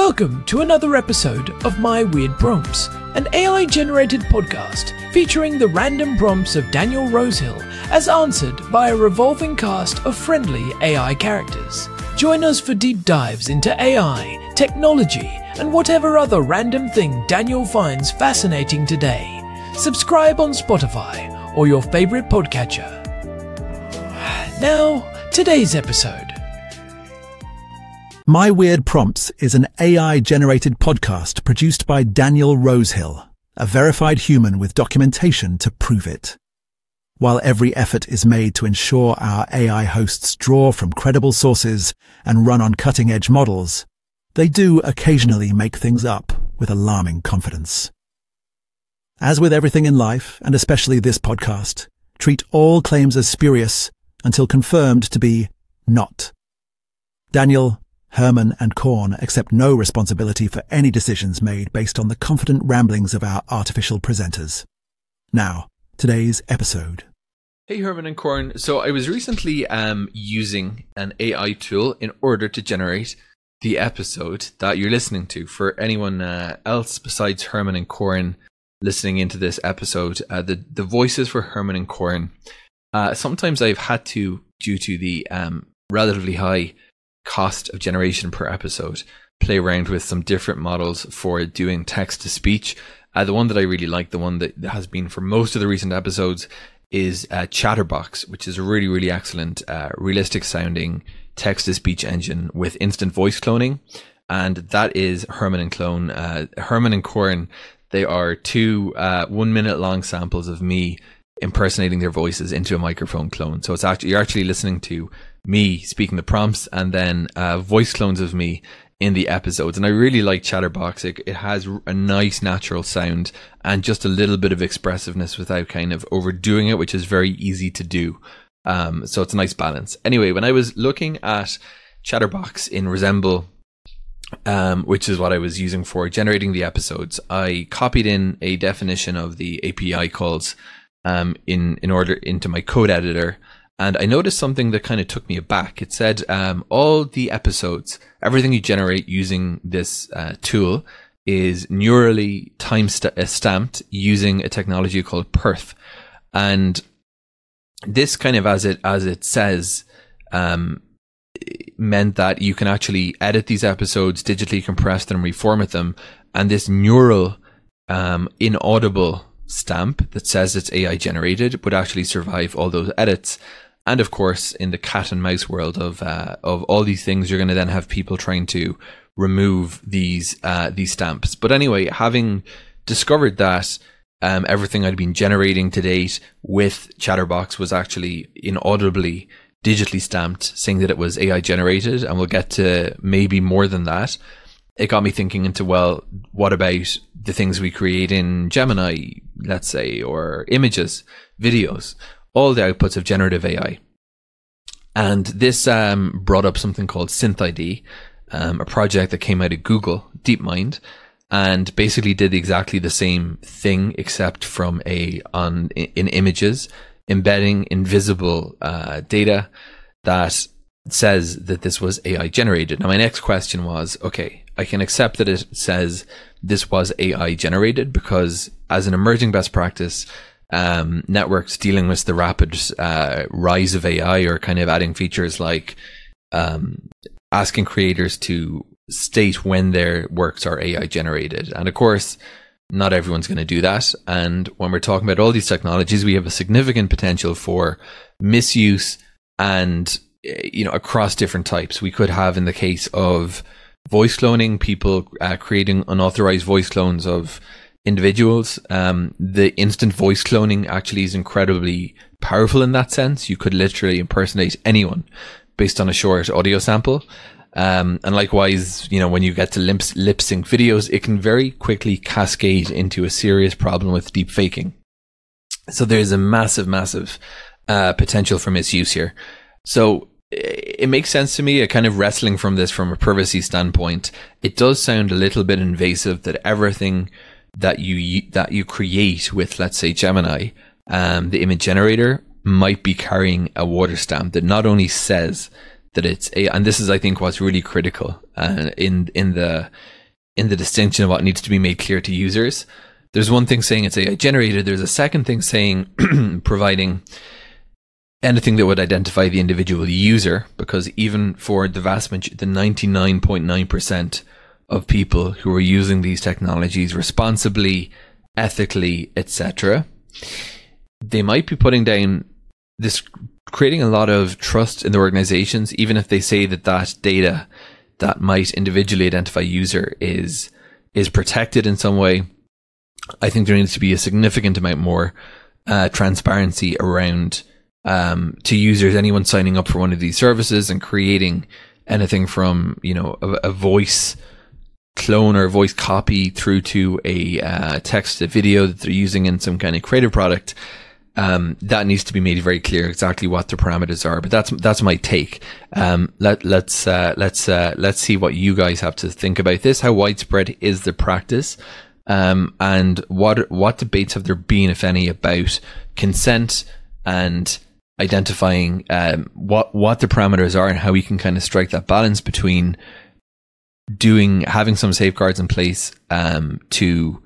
Welcome to another episode of My Weird Prompts, an AI-generated podcast featuring the random prompts of Daniel Rosehill as answered by a revolving cast of friendly AI characters. Join us for deep dives into AI, technology, and whatever other random thing Daniel finds fascinating today. Subscribe on Spotify or your favorite podcatcher. Now, today's episode. My Weird Prompts is an AI-generated podcast produced by Daniel Rosehill, a verified human with documentation to prove it. While every effort is made to ensure our AI hosts draw from credible sources and run on cutting-edge models, they do occasionally make things up with alarming confidence. As with everything in life, and especially this podcast, treat all claims as spurious until confirmed to be not. Daniel, Herman and Korn accept no responsibility for any decisions made based on the confident ramblings of our artificial presenters. Now, today's episode. Hey Herman and Korn. So I was recently using an AI tool in order to generate the episode that you're listening to. For anyone else besides Herman and Korn listening into this episode, the voices for Herman and Korn, sometimes I've had to, due to the relatively high cost of generation per episode, play around with some different models for doing text to speech. The one that I really like, the one that has been for most of the recent episodes, is Chatterbox, which is a really, really excellent, realistic sounding text to speech engine with instant voice cloning. And that is Herman and Korn. They are two 1 minute long samples of me impersonating their voices into a microphone clone. So you're actually listening to me speaking the prompts and then voice clones of me in the episodes. And I really like Chatterbox. It has a nice natural sound and just a little bit of expressiveness without kind of overdoing it, which is very easy to do. So it's a nice balance. Anyway, when I was looking at Chatterbox in Resemble, which is what I was using for generating the episodes, I copied in a definition of the API calls in order into my code editor. And I noticed something that kind of took me aback. It said all the episodes, everything you generate using this tool is neurally stamped using a technology called Perth. And this kind of, as it says, meant that you can actually edit these episodes, digitally compress them, reformat them. And this neural inaudible stamp that says it's AI generated would actually survive all those edits. And of course, in the cat and mouse world of all these things, you're going to then have people trying to remove these stamps. But anyway, having discovered that everything I'd been generating to date with Chatterbox was actually inaudibly digitally stamped, saying that it was AI generated, and we'll get to maybe more than that, it got me thinking into, well, what about the things we create in Gemini, let's say, or images, videos, all the outputs of generative AI. And this brought up something called SynthID, a project that came out of Google, DeepMind, and basically did exactly the same thing, except from in images, embedding invisible data that says that this was AI generated. Now, my next question was, okay, I can accept that it says this was AI generated because, as an emerging best practice, networks dealing with the rapid rise of AI are kind of adding features like asking creators to state when their works are AI generated. And of course, not everyone's going to do that. And when we're talking about all these technologies, we have a significant potential for misuse and, across different types. We could have, in the case of voice cloning, people creating unauthorized voice clones of individuals. The instant voice cloning actually is incredibly powerful in that sense. You could literally impersonate anyone based on a short audio sample. And likewise, when you get to lip sync videos, it can very quickly cascade into a serious problem with deep faking. So there's a massive potential for misuse here. So it makes sense to me, kind of wrestling from this from a privacy standpoint. It does sound a little bit invasive that everything that you create with, let's say, Gemini, the image generator, might be carrying a water stamp that not only says that it's AI. And this is, I think, what's really critical in the distinction of what needs to be made clear to users. There's one thing saying it's AI generated. There's a second thing saying providing anything that would identify the individual user, because even for the vast majority, the 99.9% of people who are using these technologies responsibly, ethically, etc., they might be putting down this, creating a lot of trust in the organizations, even if they say that that data that might individually identify user is protected in some way. I think there needs to be a significant amount more transparency around to users, anyone signing up for one of these services and creating anything from, you know, a voice clone or a voice copy through to a text to video that they're using in some kind of creative product. That needs to be made very clear exactly what the parameters are. But that's my take. Let's see what you guys have to think about this. How widespread is the practice? And what debates have there been, if any, about consent and identifying what the parameters are and how we can kind of strike that balance between having some safeguards in place to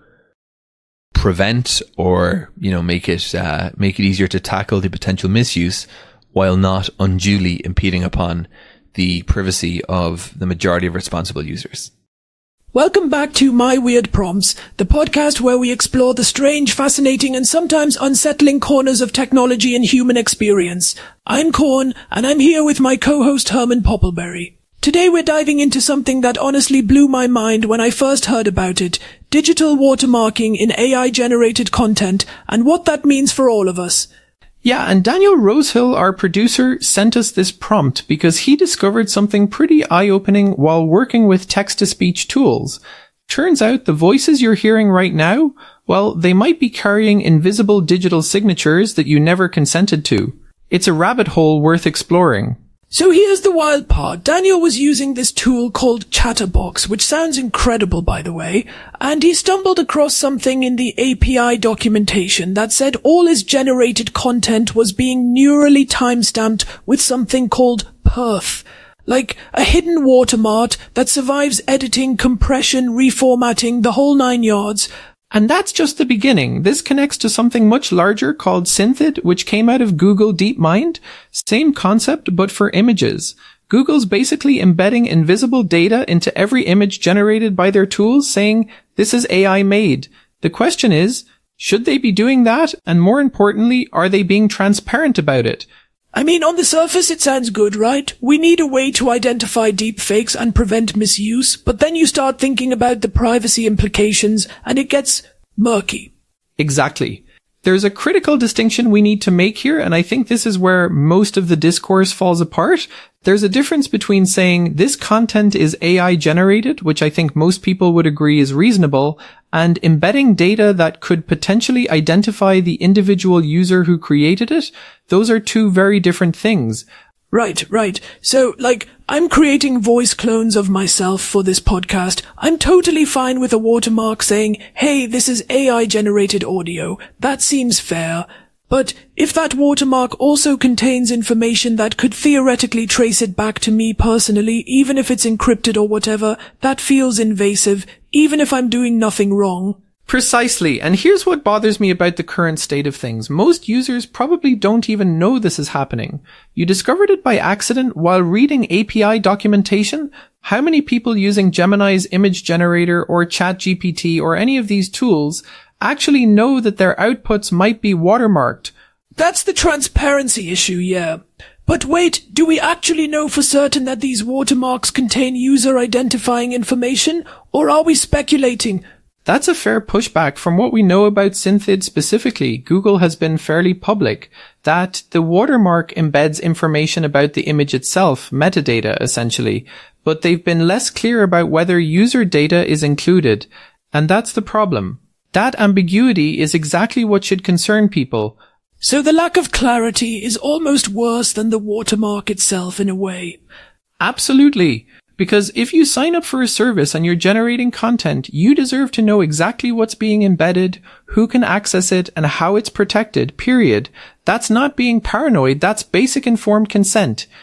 prevent or, you know, make it easier to tackle the potential misuse while not unduly impeding upon the privacy of the majority of responsible users. Welcome back to My Weird Prompts, the podcast where we explore the strange, fascinating, and sometimes unsettling corners of technology and human experience. I'm Corn, and I'm here with my co-host Herman Poppleberry. Today we're diving into something that honestly blew my mind when I first heard about it: digital watermarking in AI-generated content, and what that means for all of us. Yeah, and Daniel Rosehill, our producer, sent us this prompt because he discovered something pretty eye-opening while working with text-to-speech tools. Turns out the voices you're hearing right now, well, they might be carrying invisible digital signatures that you never consented to. It's a rabbit hole worth exploring. So here's the wild part. Daniel was using this tool called Chatterbox, which sounds incredible, by the way, and he stumbled across something in the API documentation that said all his generated content was being neurally timestamped with something called perf, like a hidden watermark that survives editing, compression, reformatting, the whole 9 yards. And that's just the beginning. This connects to something much larger called Synthid, which came out of Google DeepMind. Same concept, but for images. Google's basically embedding invisible data into every image generated by their tools, saying, this is AI made. The question is, should they be doing that? And more importantly, are they being transparent about it? I mean, on the surface it sounds good, right? We need a way to identify deepfakes and prevent misuse, but then you start thinking about the privacy implications and it gets murky. Exactly. There's a critical distinction we need to make here, and I think this is where most of the discourse falls apart. There's a difference between saying this content is AI generated, which I think most people would agree is reasonable, and embedding data that could potentially identify the individual user who created it. Those are two very different things. Right. So, I'm creating voice clones of myself for this podcast. I'm totally fine with a watermark saying, hey, this is AI-generated audio. That seems fair. But if that watermark also contains information that could theoretically trace it back to me personally, even if it's encrypted or whatever, that feels invasive, even if I'm doing nothing wrong. Precisely. And here's what bothers me about the current state of things. Most users probably don't even know this is happening. You discovered it by accident while reading API documentation. How many people using Gemini's image generator or ChatGPT or any of these tools actually know that their outputs might be watermarked? That's the transparency issue, yeah. But wait, do we actually know for certain that these watermarks contain user identifying information, or are we speculating? That's a fair pushback. From what we know about Synthid specifically, Google has been fairly public that the watermark embeds information about the image itself, metadata essentially, but they've been less clear about whether user data is included. And that's the problem. That ambiguity is exactly what should concern people. So the lack of clarity is almost worse than the watermark itself in a way. Absolutely. Because if you sign up for a service and you're generating content, you deserve to know exactly what's being embedded, who can access it, and how it's protected, period. That's not being paranoid, that's basic informed consent.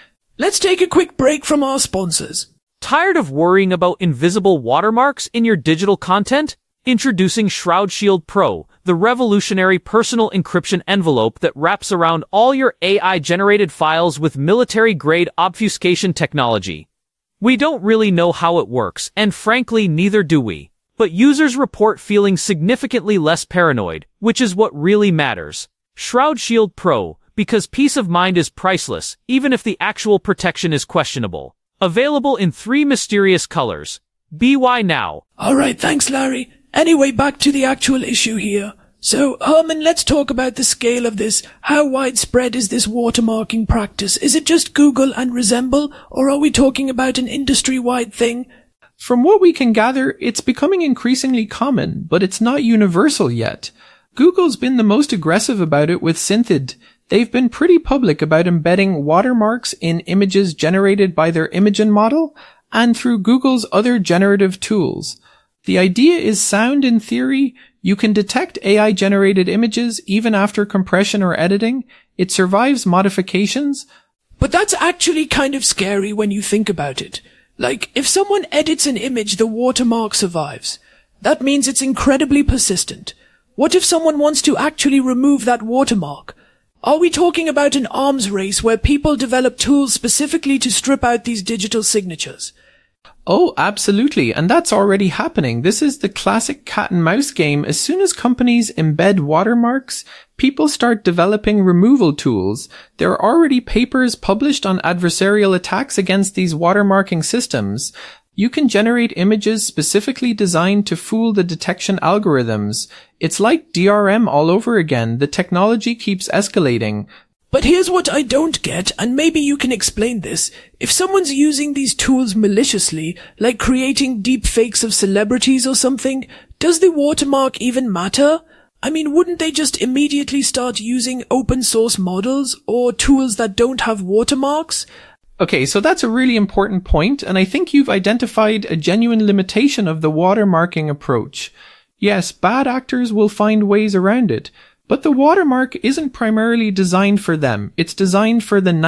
let's take a quick break from our sponsors. Tired of worrying about invisible watermarks in your digital content? Introducing Shroud Shield Pro, the revolutionary personal encryption envelope that wraps around all your AI-generated files with military-grade obfuscation technology. We don't really know how it works, and frankly, neither do we. But users report feeling significantly less paranoid, which is what really matters. Shroud Shield Pro, because peace of mind is priceless, even if the actual protection is questionable. Available in 3 mysterious colors. BY now. Alright, thanks Larry. Anyway, back to the actual issue here. So, Herman, let's talk about the scale of this. How widespread is this watermarking practice? Is it just Google and Resemble, or are we talking about an industry-wide thing? From what we can gather, it's becoming increasingly common, but it's not universal yet. Google's been the most aggressive about it with Synthid. They've been pretty public about embedding watermarks in images generated by their Imagen model and through Google's other generative tools. The idea is sound in theory. You can detect AI-generated images even after compression or editing. It survives modifications. But that's actually kind of scary when you think about it. Like, if someone edits an image, the watermark survives. That means it's incredibly persistent. What if someone wants to actually remove that watermark? Are we talking about an arms race where people develop tools specifically to strip out these digital signatures? Oh, absolutely. And that's already happening. This is the classic cat and mouse game. As soon as companies embed watermarks, people start developing removal tools. There are already papers published on adversarial attacks against these watermarking systems. You can generate images specifically designed to fool the detection algorithms. It's like DRM all over again. The technology keeps escalating. But here's what I don't get, and maybe you can explain this. If someone's using these tools maliciously, like creating deep fakes of celebrities or something, does the watermark even matter? I mean, wouldn't they just immediately start using open source models or tools that don't have watermarks? Okay, so that's a really important point, and I think you've identified a genuine limitation of the watermarking approach. Yes, bad actors will find ways around it. But the watermark isn't primarily designed for them. It's designed for the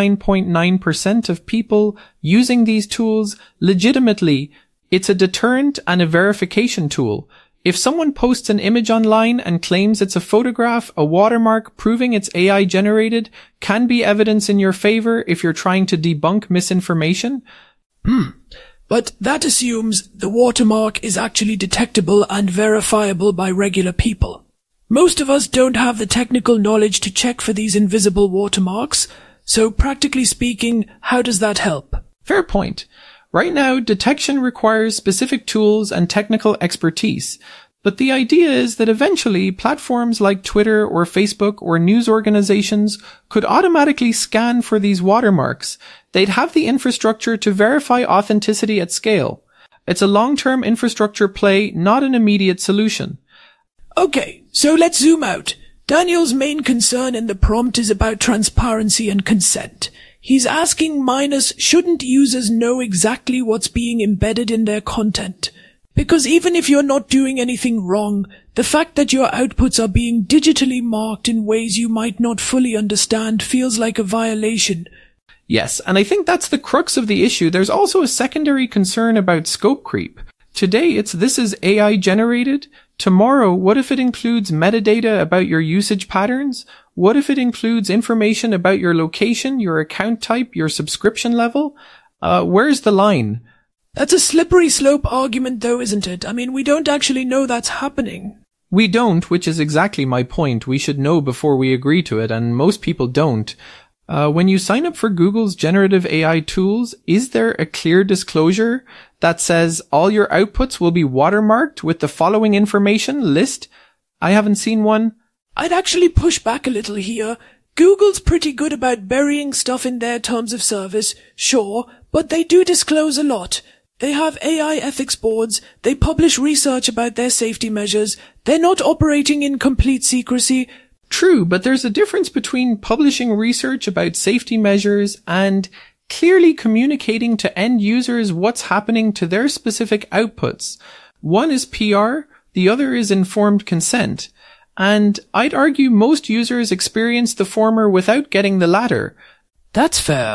99.9% of people using these tools legitimately. It's a deterrent and a verification tool. If someone posts an image online and claims it's a photograph, a watermark proving it's AI generated can be evidence in your favor if you're trying to debunk misinformation. But that assumes the watermark is actually detectable and verifiable by regular people. Most of us don't have the technical knowledge to check for these invisible watermarks, so practically speaking, how does that help? Fair point. Right now, detection requires specific tools and technical expertise, but the idea is that eventually platforms like Twitter or Facebook or news organizations could automatically scan for these watermarks. They'd have the infrastructure to verify authenticity at scale. It's a long-term infrastructure play, not an immediate solution. Okay, so let's zoom out. Daniel's main concern in the prompt is about transparency and consent. He's asking minus, shouldn't users know exactly what's being embedded in their content? Because even if you're not doing anything wrong, the fact that your outputs are being digitally marked in ways you might not fully understand feels like a violation. Yes, and I think that's the crux of the issue. There's also a secondary concern about scope creep. Today, this is AI generated. Tomorrow, what if it includes metadata about your usage patterns? What if it includes information about your location, your account type, your subscription level? Where's the line? That's a slippery slope argument though, isn't it? I mean, we don't actually know that's happening. We don't, which is exactly my point. We should know before we agree to it, and most people don't. When you sign up for Google's generative AI tools, is there a clear disclosure that says all your outputs will be watermarked with the following information list? I haven't seen one. I'd actually push back a little here. Google's pretty good about burying stuff in their terms of service, sure, but they do disclose a lot. They have AI ethics boards, they publish research about their safety measures, they're not operating in complete secrecy. True, but there's a difference between publishing research about safety measures and clearly communicating to end users what's happening to their specific outputs. One is PR, the other is informed consent. And I'd argue most users experience the former without getting the latter. That's fair.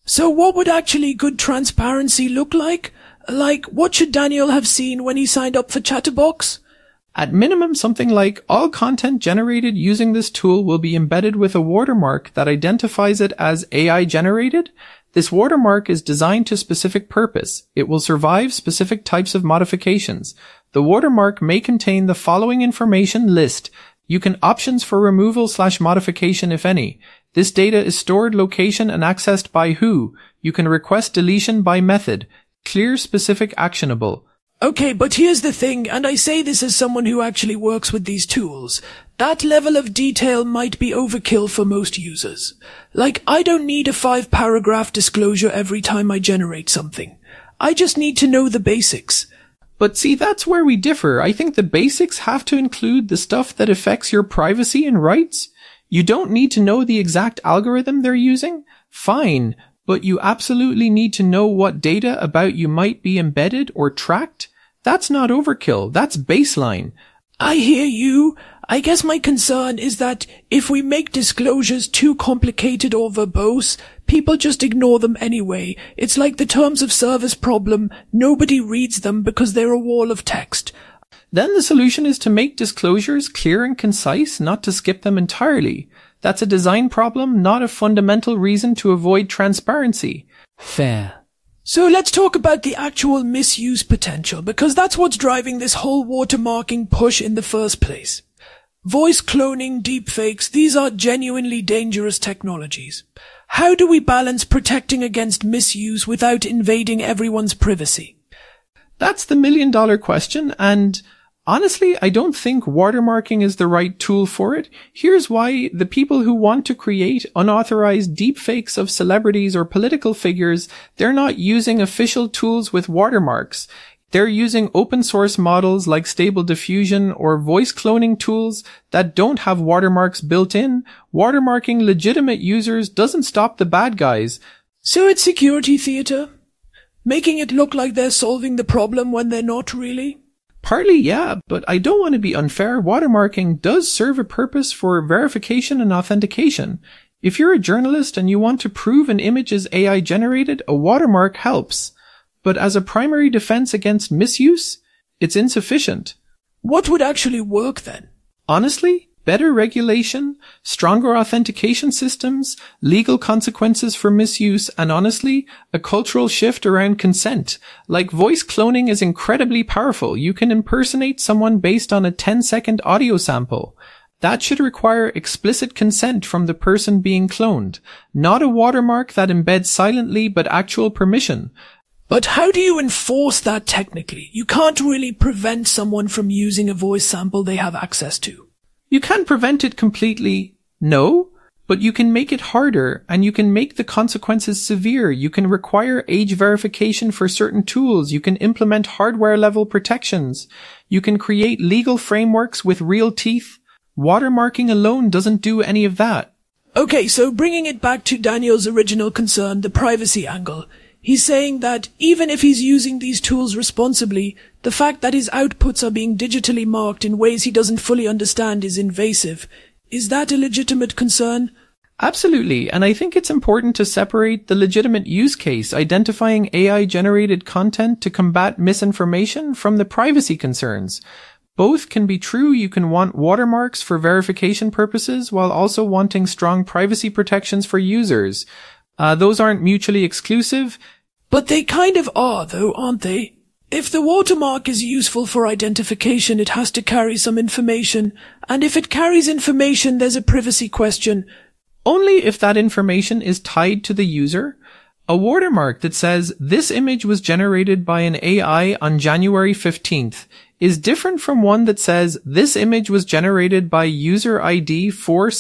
So what would actually good transparency look like? Like, what should Daniel have seen when he signed up for Chatterbox? At minimum, something like all content generated using this tool will be embedded with a watermark that identifies it as AI generated. This watermark is designed to specific purpose. It will survive specific types of modifications. The watermark may contain the following information list. You can options for removal/modification if any. This data is stored, location, and accessed by who. You can request deletion by method. Clear, specific, actionable. Okay, but here's the thing, and I say this as someone who actually works with these tools. That level of detail might be overkill for most users. Like, I don't need a 5-paragraph disclosure every time I generate something. I just need to know the basics. But see, that's where we differ. I think the basics have to include the stuff that affects your privacy and rights. You don't need to know the exact algorithm they're using. Fine. But you absolutely need to know what data about you might be embedded or tracked. That's not overkill. That's baseline. I hear you. I guess my concern is that if we make disclosures too complicated or verbose, people just ignore them anyway. It's like the terms of service problem. Nobody reads them because they're a wall of text. Then the solution is to make disclosures clear and concise, not to skip them entirely. That's a design problem, not a fundamental reason to avoid transparency. Fair. So let's talk about the actual misuse potential, because that's what's driving this whole watermarking push in the first place. Voice cloning, deepfakes, these are genuinely dangerous technologies. How do we balance protecting against misuse without invading everyone's privacy? That's the million-dollar question, and honestly, I don't think watermarking is the right tool for it. Here's why: the people who want to create unauthorized deepfakes of celebrities or political figures, they're not using official tools with watermarks. They're using open source models like Stable Diffusion or voice cloning tools that don't have watermarks built in. Watermarking legitimate users doesn't stop the bad guys. So it's security theater? Making it look like they're solving the problem when they're not really? Partly, yeah, but I don't want to be unfair. Watermarking does serve a purpose for verification and authentication. If you're a journalist and you want to prove an image is AI generated, a watermark helps. But as a primary defense against misuse, it's insufficient. What would actually work then? Honestly, better regulation, stronger authentication systems, legal consequences for misuse, and honestly, a cultural shift around consent. Like, voice cloning is incredibly powerful. You can impersonate someone based on a 10-second audio sample. That should require explicit consent from the person being cloned, not a watermark that embeds silently but actual permission. But how do you enforce that technically? You can't really prevent someone from using a voice sample they have access to. You can't prevent it completely, no, but you can make it harder, and you can make the consequences severe. You can require age verification for certain tools. You can implement hardware-level protections. You can create legal frameworks with real teeth. Watermarking alone doesn't do any of that. Okay, so bringing it back to Daniel's original concern, the privacy angle. He's saying that even if he's using these tools responsibly, the fact that his outputs are being digitally marked in ways he doesn't fully understand is invasive. Is that a legitimate concern? Absolutely, and I think it's important to separate the legitimate use case, identifying AI-generated content to combat misinformation, from the privacy concerns. Both can be true. You can want watermarks for verification purposes while also wanting strong privacy protections for users. Those aren't mutually exclusive. But they kind of are, though, aren't they? If the watermark is useful for identification, it has to carry some information. And if it carries information, there's a privacy question. Only if that information is tied to the user. A watermark that says, this image was generated by an AI on January 15th is different from one that says, this image was generated by user ID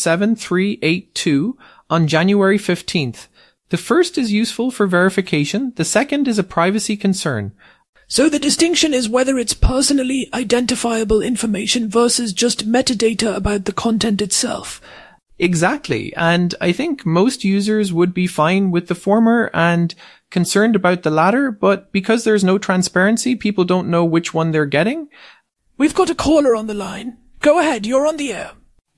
47382 on January 15th. The first is useful for verification. The second is a privacy concern. So the distinction is whether it's personally identifiable information versus just metadata about the content itself. Exactly. And I think most users would be fine with the former and concerned about the latter, but because there's no transparency, people don't know which one they're getting. We've got a caller on the line. Go ahead, you're on the air.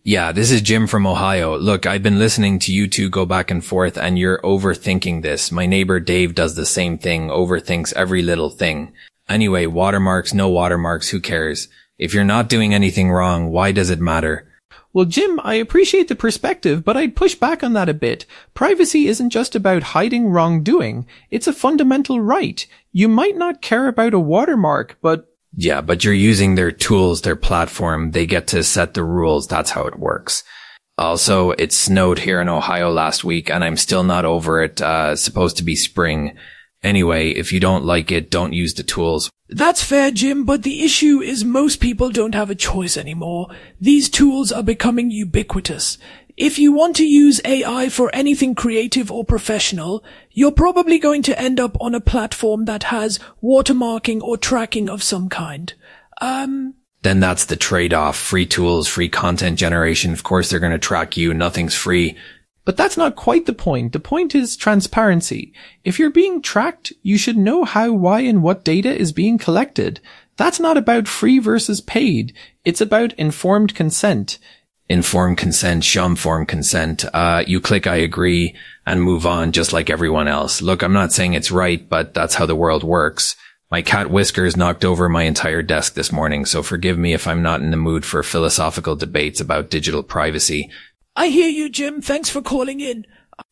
Yeah, this is Jim from Ohio. Look, I've been listening to you two go back and forth and you're overthinking this. My neighbor Dave does the same thing, overthinks every little thing. Anyway, watermarks, no watermarks, who cares? If you're not doing anything wrong, why does it matter? Well, Jim, I appreciate the perspective, but I'd push back on that a bit. Privacy isn't just about hiding wrongdoing. It's a fundamental right. You might not care about a watermark, but... Yeah, but you're using their tools, their platform. They get to set the rules. That's how it works. Also, it snowed here in Ohio last week and I'm still not over it. Supposed to be spring. Anyway, if you don't like it, don't use the tools. That's fair, Jim, but the issue is most people don't have a choice anymore. These tools are becoming ubiquitous. If you want to use AI for anything creative or professional, you're probably going to end up on a platform that has watermarking or tracking of some kind. Then that's the trade-off. Free tools, free content generation. Of course they're going to track you. Nothing's free. But that's not quite the point. The point is transparency. If you're being tracked, you should know how, why, and what data is being collected. That's not about free versus paid. It's about informed consent. Informed consent, shum-formed consent. You click I agree and move on just like everyone else. Look, I'm not saying it's right, but that's how the world works. My cat Whiskers knocked over my entire desk this morning, so forgive me if I'm not in the mood for philosophical debates about digital privacy. I hear you, Jim. Thanks for calling in.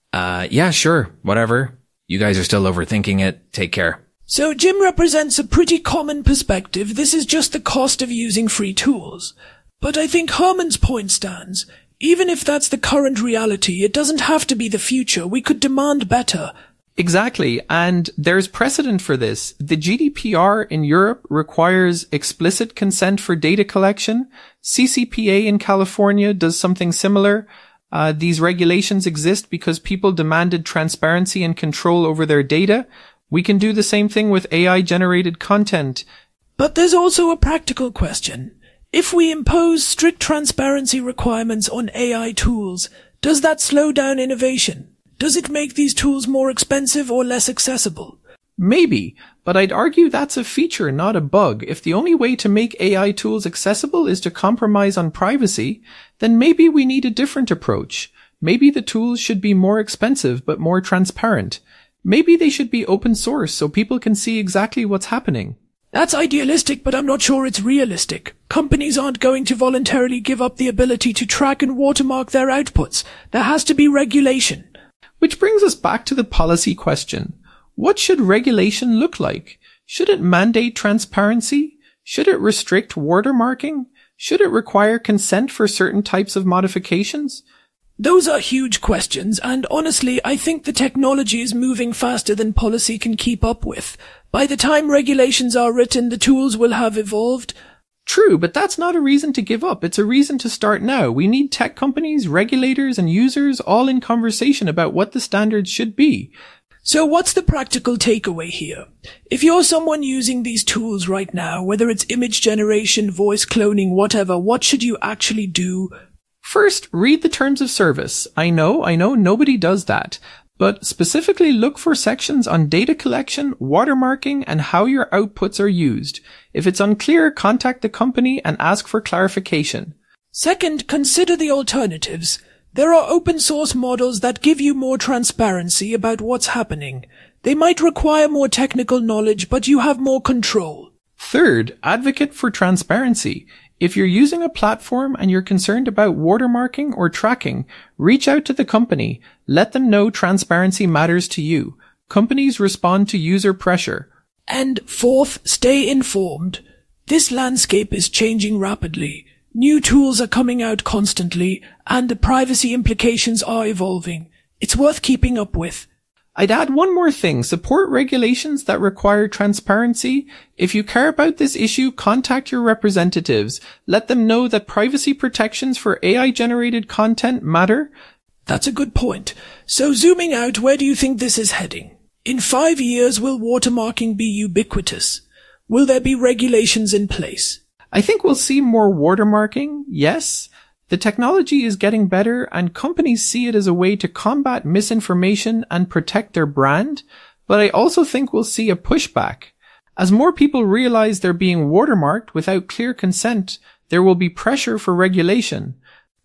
Yeah, sure. Whatever. You guys are still overthinking it. Take care. So Jim represents a pretty common perspective. This is just the cost of using free tools. But I think Herman's point stands. Even if that's the current reality, it doesn't have to be the future. We could demand better. Exactly. And there's precedent for this. The GDPR in Europe requires explicit consent for data collection. CCPA in California does something similar. These regulations exist because people demanded transparency and control over their data. We can do the same thing with AI-generated content. But there's also a practical question. If we impose strict transparency requirements on AI tools, does that slow down innovation? Does it make these tools more expensive or less accessible? Maybe, but I'd argue that's a feature, not a bug. If the only way to make AI tools accessible is to compromise on privacy, then maybe we need a different approach. Maybe the tools should be more expensive but more transparent. Maybe they should be open source so people can see exactly what's happening. That's idealistic, but I'm not sure it's realistic. Companies aren't going to voluntarily give up the ability to track and watermark their outputs. There has to be regulation. Which brings us back to the policy question. What should regulation look like? Should it mandate transparency? Should it restrict watermarking? Should it require consent for certain types of modifications? Those are huge questions, and honestly, I think the technology is moving faster than policy can keep up with. By the time regulations are written, the tools will have evolved. True, but that's not a reason to give up. It's a reason to start now. We need tech companies, regulators, and users all in conversation about what the standards should be. So what's the practical takeaway here? If you're someone using these tools right now, whether it's image generation, voice cloning, whatever, what should you actually do? First, read the terms of service. I know, nobody does that. But specifically look for sections on data collection, watermarking, and how your outputs are used. If it's unclear, contact the company and ask for clarification. Second, consider the alternatives. There are open source models that give you more transparency about what's happening. They might require more technical knowledge, but you have more control. Third, advocate for transparency. If you're using a platform and you're concerned about watermarking or tracking, reach out to the company. Let them know transparency matters to you. Companies respond to user pressure. And fourth, stay informed. This landscape is changing rapidly. New tools are coming out constantly, and the privacy implications are evolving. It's worth keeping up with. I'd add one more thing. Support regulations that require transparency. If you care about this issue, contact your representatives. Let them know that privacy protections for AI-generated content matter. That's a good point. So zooming out, where do you think this is heading? In 5 years, will watermarking be ubiquitous? Will there be regulations in place? I think we'll see more watermarking, yes. The technology is getting better and companies see it as a way to combat misinformation and protect their brand, but I also think we'll see a pushback. As more people realize they're being watermarked without clear consent, there will be pressure for regulation.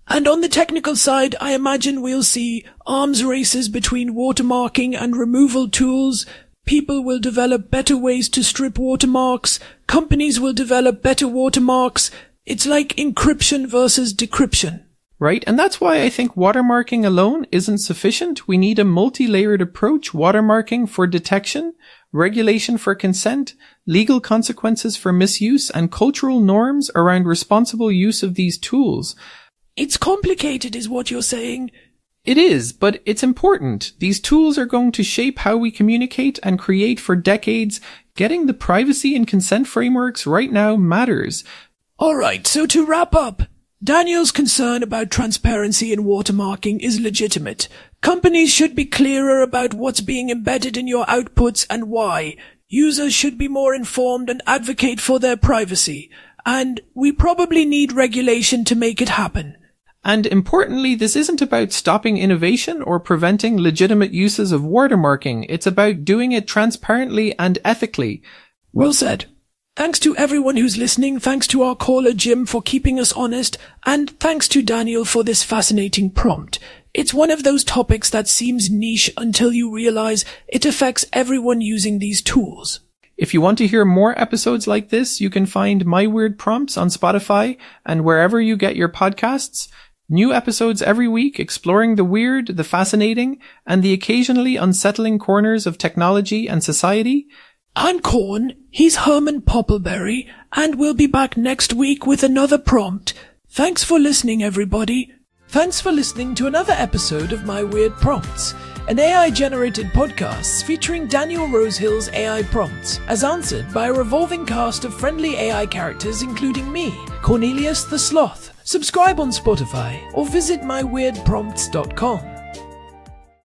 And on the technical side, I imagine we'll see arms races between watermarking and removal tools. People will develop better ways to strip watermarks. Companies will develop better watermarks. It's like encryption versus decryption. Right, and that's why I think watermarking alone isn't sufficient. We need a multi-layered approach, watermarking for detection, regulation for consent, legal consequences for misuse, and cultural norms around responsible use of these tools. It's complicated, is what you're saying. It is, but it's important. These tools are going to shape how we communicate and create for decades. Getting the privacy and consent frameworks right now matters. Alright, so to wrap up, Daniel's concern about transparency in watermarking is legitimate. Companies should be clearer about what's being embedded in your outputs and why. Users should be more informed and advocate for their privacy. And we probably need regulation to make it happen. And importantly, this isn't about stopping innovation or preventing legitimate uses of watermarking. It's about doing it transparently and ethically. Well said. Thanks to everyone who's listening, thanks to our caller Jim for keeping us honest, and thanks to Daniel for this fascinating prompt. It's one of those topics that seems niche until you realize it affects everyone using these tools. If you want to hear more episodes like this, you can find My Weird Prompts on Spotify and wherever you get your podcasts. New episodes every week exploring the weird, the fascinating, and the occasionally unsettling corners of technology and society. I'm Corn, he's Herman Poppleberry, and we'll be back next week with another prompt. Thanks for listening, everybody. Thanks for listening to another episode of My Weird Prompts, an AI-generated podcast featuring Daniel Rosehill's AI prompts, as answered by a revolving cast of friendly AI characters including me, Cornelius the Sloth. Subscribe on Spotify or visit myweirdprompts.com.